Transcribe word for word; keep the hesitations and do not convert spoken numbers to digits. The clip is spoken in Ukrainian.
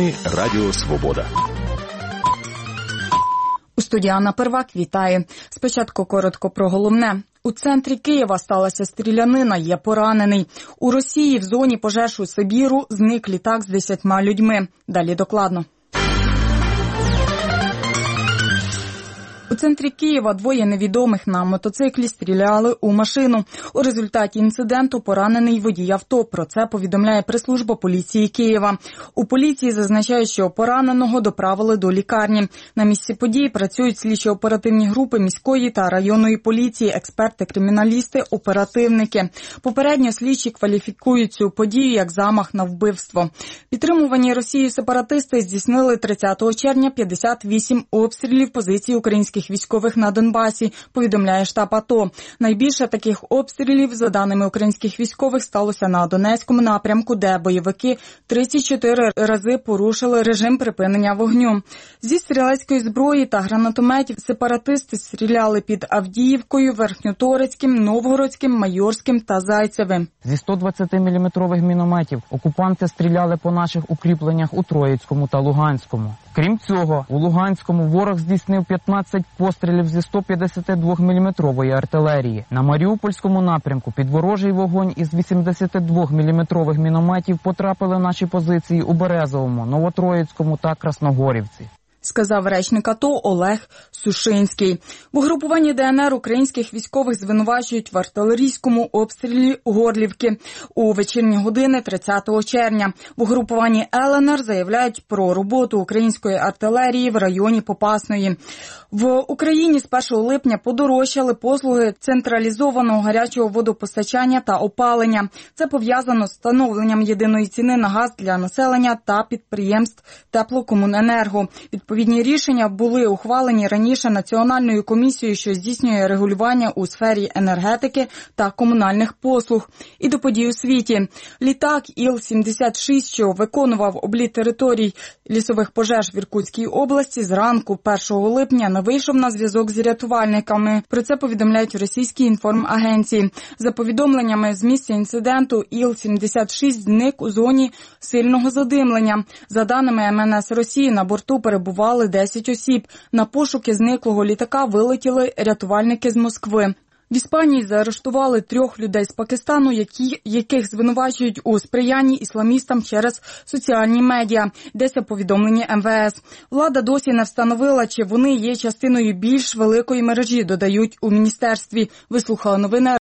Новини Радіо Свобода. У студії Анна Первак вітає. Спочатку коротко про головне. У центрі Києва сталася стрілянина, є поранений. У Росії в зоні пожеж у Сибіру зник літак з десятьма людьми. Далі докладно. У центрі Києва двоє невідомих на мотоциклі стріляли у машину. У результаті інциденту поранений водій авто. Про це повідомляє прес-служба поліції Києва. У поліції зазначають, що пораненого доправили до лікарні. На місці події працюють слідчо-оперативні групи міської та районної поліції, експерти, криміналісти, оперативники. Попередньо слідчі кваліфікують цю подію як замах на вбивство. Підтримувані Росією сепаратисти здійснили тридцятого червня п'ятдесят вісім обстрілів позицій українських військових на Донбасі, повідомляє штаб АТО. Найбільше таких обстрілів, за даними українських військових, сталося на Донецькому напрямку, де бойовики тридцять чотири рази порушили режим припинення вогню. Зі стрілецької зброї та гранатометів сепаратисти стріляли під Авдіївкою, Верхньоторецьким, Новгородським, Майорським та Зайцевим. Зі сто двадцятиміліметрових мінометів окупанти стріляли по наших укріпленнях у Троїцькому та Луганському. Крім цього, у Луганському ворог здійснив п'ятнадцять пострілів зі сто п'ятдесятидвоміліметрової артилерії. На Маріупольському напрямку під ворожий вогонь із вісімдесятидвоміліметрових мінометів потрапили наші позиції у Березовому, Новотроїцькому та Красногорівці, сказав речник АТО Олег Сушинський. В угрупуванні ДНР українських військових звинувачують в артилерійському обстрілі Горлівки у вечірні години тридцятого червня. В угрупуванні ЛНР заявляють про роботу української артилерії в районі Попасної. В Україні з першого липня подорожчали послуги централізованого гарячого водопостачання та опалення. Це пов'язано з встановленням єдиної ціни на газ для населення та підприємств Теплокомуненерго. Відповідні рішення були ухвалені раніше Національною комісією, що здійснює регулювання у сфері енергетики та комунальних послуг. І до подій у світі. Літак Іл сімдесят шість, що виконував обліт територій лісових пожеж в Іркутській області, зранку першого липня не вийшов на зв'язок з рятувальниками. Про це повідомляють російські інформагенції. За повідомленнями з місця інциденту, Іл сімдесят шість зник у зоні сильного задимлення. За даними ем ен ес Росії, на борту перебували десять осіб. На пошуки зниклого літака вилетіли рятувальники з Москви. В Іспанії заарештували трьох людей з Пакистану, які, яких звинувачують у сприянні ісламістам через соціальні медіа. Йдеться повідомлення ем ве ес. Влада досі не встановила, чи вони є частиною більш великої мережі, додають у міністерстві. Вислухали новини